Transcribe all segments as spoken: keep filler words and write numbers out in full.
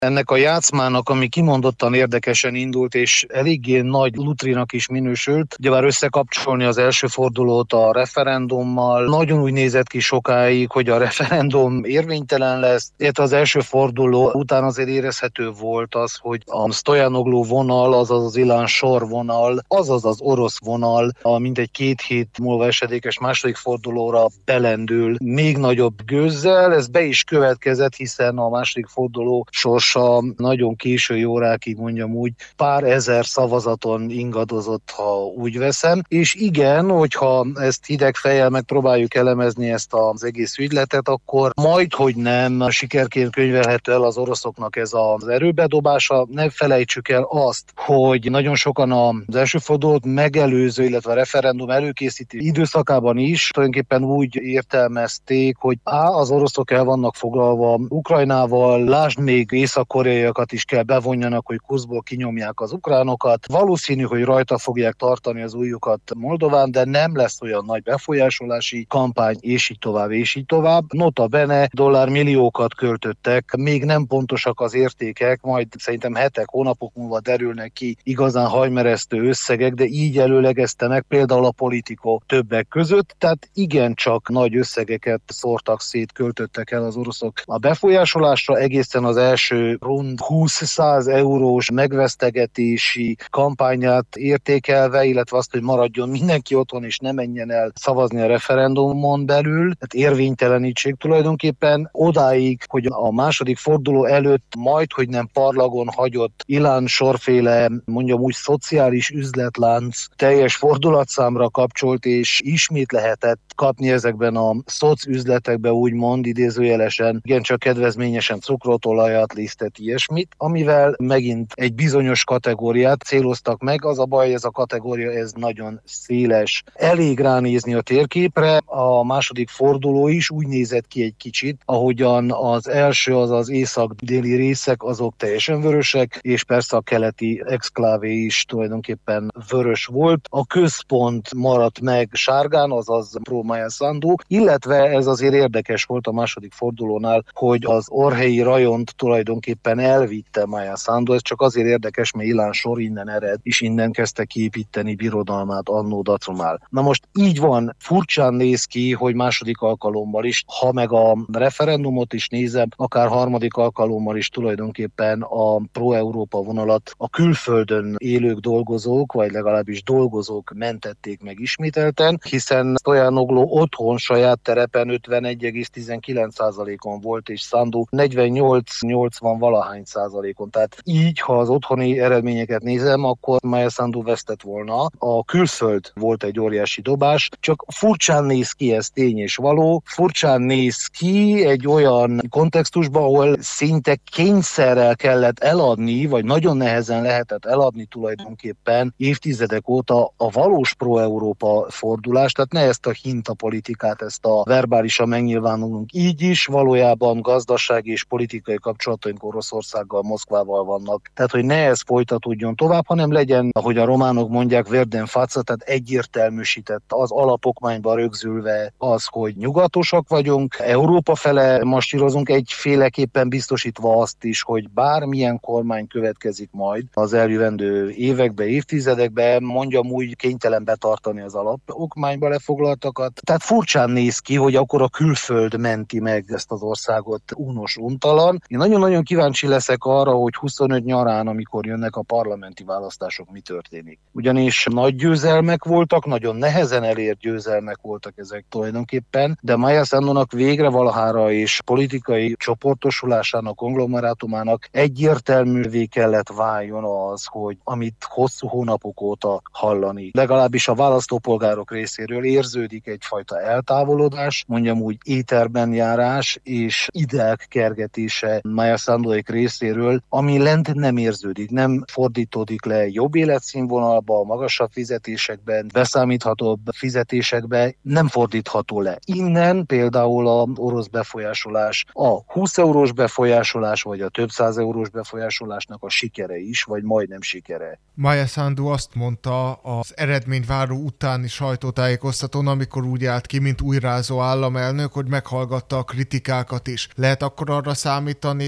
Ennek a játszmának, ami kimondottan érdekesen indult, és eléggé nagy lutrinak is minősült, ugyebár összekapcsolni az első fordulót a referendummal, nagyon úgy nézett ki sokáig, hogy a referendum érvénytelen lesz, illetve az első forduló után azért érezhető volt az, hogy a Stoyanoglu vonal, azaz az Ilan Sor vonal, azaz az orosz vonal, a mintegy két hét múlva esedékes második fordulóra belendül még nagyobb gőzzel. Ez be is következett, hiszen a második forduló sorsa nagyon késői órákig, mondjam úgy, pár ezer szavazaton ingadozott, ha úgy veszem. És igen, hogyha ezt hideg fejjel megpróbáljuk elemezni ezt az egész ügyletet, akkor majd, hogy nem sikerként könyvelhető el az oroszoknak ez az erőbedobása. Ne felejtsük el azt, hogy nagyon sokan az első fordulót megelőző, illetve a referendum előkészítő időszakában is tulajdonképpen úgy értelmezték, hogy á, az oroszok el vannak foglalva Ukrajnával, lásd, még észak-koreaiakat is kell bevonjanak, hogy Kurszkból kinyomják az ukránokat. Valószínű, hogy rajta fogják tartani az ujjukat Moldován, de nem lesz olyan nagy befolyásolási kampány, és így tovább, és így tovább. Nota bene, dollármilliókat költöttek, még nem pontosak az értékek, majd szerintem hetek, hónapok múlva derülnek ki igazán hajmeresztő összegek, de így előlegezte meg például a Politico többek között, tehát igencsak nagy összegeket szórtak szét, költöttek el az oroszok a befolyásolásra, egészen az első rund húsz-száz eurós megvesztegetési kampányát értékelve, illetve azt, hogy maradjon mindenki otthon és ne menjen el szavazni a referendumon belül, tehát érvénytelenítség tulajdonképpen odáig, hogy a második forduló előtt majd, hogy nem parlagon hagyott Ilan Sorféle, mondjam úgy, szociális üzletlánc teljes fordulatszámra kapcsolt, és ismét lehetett kapni ezekben a szoc üzletekben, úgymond idézőjelesen, igencsak kedvezményesen cukrot, olajat, lisztet, ilyesmit, amivel megint egy bizonyos kategóriát céloztak meg. Az a baj, ez a kategória, ez nagyon széles. Elég ránézni a térképre, a második forduló is úgy nézett ki egy kicsit, ahogyan az első, az az észak-déli részek, azok teljesen vörösek, és persze a keleti exklávé is tulajdonképpen vörös volt. A központ maradt meg sárgán, azaz pro-Maia Sandu, illetve ez azért érdekes volt a második fordulónál, hogy az orhelyi rajont tulajdonképpen elvitte Maia Sandu. Ez csak azért érdekes, mert Ilan Sor innen ered, és innen kezdte kiépíteni birodalmát annó Dacumál. Na most így van, furcsán néz ki, hogy második alkalommal is, ha meg a referendumot is nézem, akár harmadik alkalommal is tulajdonképpen a pro-Európa vonalat a külföldön élők, dolgozók, vagy legalábbis dolgozók mentették meg ismételten, hiszen Stoyanoglu otthon saját terepen ötvenegy egész tizenkilenc százalékon volt, és Sandu negyvennyolc-nyolcvan valahány százalékon. Tehát így, ha az otthoni eredményeket nézem, akkor Maia Sandu vesztett volna. A külföld volt egy óriási dobás, csak furcsán néz ki, ez tény és való, furcsán néz ki egy olyan kontextusban, ahol szinte kényszerrel kellett eladni, vagy nagyon nehezen lehetett eladni tulajdonképpen évtizedek óta a valós pro-Európa fordulást, tehát ne ezt a hintapolitikát, ezt a verbálisan megnyilvánulunk. Így is valójában gazdasági és politikai kapcsolataink Oroszországgal, Moszkvával vannak. Tehát, hogy ne ez folytatódjon tovább, hanem legyen, ahogy a románok mondják, verden faca, tehát egyértelműsített az alapokmányba rögzülve az, hogy nyugatosak vagyunk, Európa fele masírozunk, egyféleképpen biztosítva azt is, hogy bármilyen kormány következik majd az eljövendő években, évtizedekben, mondjam úgy, kénytelen betartani az alapokmányba lefoglaltakat. Tehát furcsán néz ki, hogy akkor a külföld menti meg ezt az országot unos, untalan. Én nagyon-nagyon kíváncsi leszek arra, hogy huszonöt nyarán, amikor jönnek a parlamenti választások, mi történik. Ugyanis nagy győzelmek voltak, nagyon nehezen elért győzelmek voltak ezek tulajdonképpen, de Maia Sandunak végre valahára és politikai csoportosulásának, konglomerátumának egyértelművé kellett váljon az, hogy amit hosszú hónapok óta hallani, legalábbis a választópolgárok részéről érződik egyfajta eltávolodás, mondjam úgy éterben járás és ideák kergetése Maia Sanduék részéről, ami lent nem érződik, nem fordítódik le jobb életszínvonalba, magasabb fizetésekben, beszámíthatóbb fizetésekben, nem fordítható le. Innen például az orosz befolyásolás, a húsz eurós befolyásolás, vagy a több száz eurós befolyásolásnak a sikere is, vagy majdnem sikere. Maia Sandu azt mondta az eredményváró utáni sajtótájékoztatón, amikor úgy állt ki, mint újrázó államelnök, hogy meghallgatta a kritikákat is. Lehet akkor arra számítani, hogy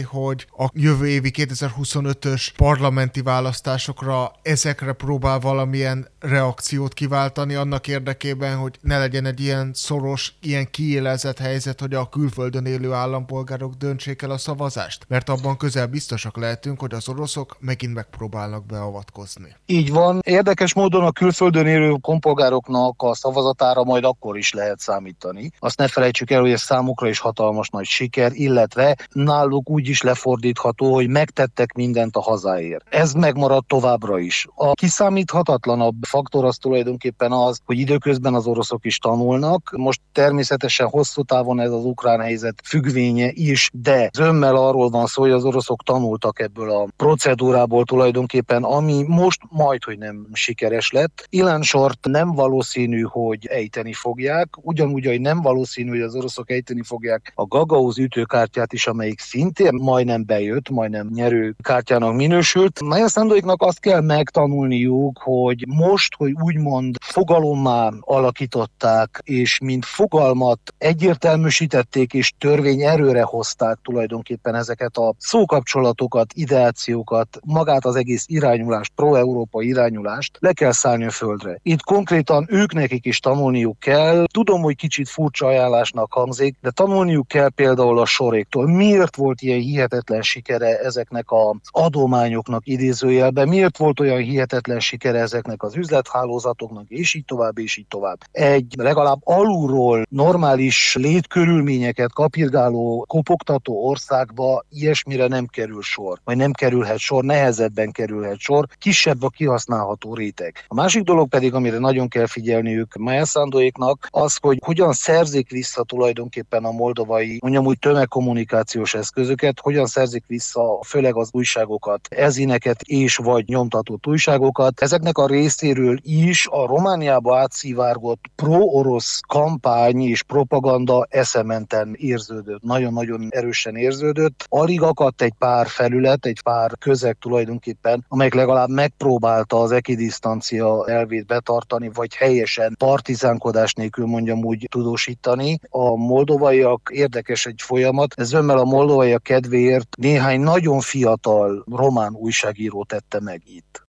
hogy a jövő évi kétezer-huszonötös parlamenti választásokra ezekre próbál valamilyen reakciót kiváltani annak érdekében, hogy ne legyen egy ilyen szoros, ilyen kiélezett helyzet, hogy a külföldön élő állampolgárok döntsék el a szavazást? Mert abban közel biztosak lehetünk, hogy az oroszok megint megpróbálnak beavatkozni. Így van. Érdekes módon a külföldön élő kompolgároknak a szavazatára majd akkor is lehet számítani. Azt ne felejtsük el, hogy ez számukra is hatalmas nagy siker, illetve náluk úgy is lefordítható, hogy megtettek mindent a hazáért. Ez megmarad továbbra is. A kiszámíthatatlanabb faktor az tulajdonképpen az, hogy időközben az oroszok is tanulnak. Most természetesen hosszú távon ez az ukrán helyzet függvénye is, de zömmel arról van szó, hogy az oroszok tanultak ebből a procedúrából tulajdonképpen, ami most majdhogy nem sikeres lett. Ilánsort nem valószínű, hogy ejteni fogják, ugyanúgy, hogy nem valószínű, hogy az oroszok ejteni fogják a Gagauz ütőkártyát is, amelyik szintén majdnem bejött, majdnem nyerő kártyának minősült. Maja Sanduiknak azt kell megtanulniuk, hogy most, hogy úgymond fogalommá alakították, és mint fogalmat egyértelműsítették, és törvény erőre hozták tulajdonképpen ezeket a szókapcsolatokat, ideációkat, magát az egész irányulást, pro-európa irányulást, le kell szállni a földre. Itt konkrétan ők nekik is tanulniuk kell. Tudom, hogy kicsit furcsa ajánlásnak hangzik, de tanulniuk kell például a soréktól. Miért volt ilyen hihetetlen sikere ezeknek az adományoknak idézőjelben? Miért volt olyan hihetetlen sikere ezeknek az üzlethálózatoknak, és így tovább, és így tovább? Egy legalább alulról normális létkörülményeket kapirgáló, kopogtató országba ilyesmire nem kerül sor, vagy nem kerülhet sor, nehezebben kerülhet sor, kisebb a kihasználható réteg. A másik dolog pedig, amire nagyon kell figyelniük Maja Sanduiknak, az, hogy hogyan szerzik vissza tulajdonképpen a moldovai, mondjam úgy, tömegkommunikációs eszközöket, hogyan szerzik vissza főleg az újságokat, ezineket és vagy nyomtatott újságokat. Ezeknek a részéről is a Romániába átszivárgott pro-orosz kampány és propaganda eszementen érződött, nagyon-nagyon erősen érződött. Alig akadt egy pár felület, egy pár közeg tulajdonképpen, amelyek legalább megpróbálta az ekidisztancia elvét betartani, vagy helyesen partizánkodás nélkül mondjam úgy tudósítani. A moldovaiak érdekes egy folyamat, ez zömmel a moldovaiak kedvéért néhány nagyon fiatal román újságíró tette meg itt.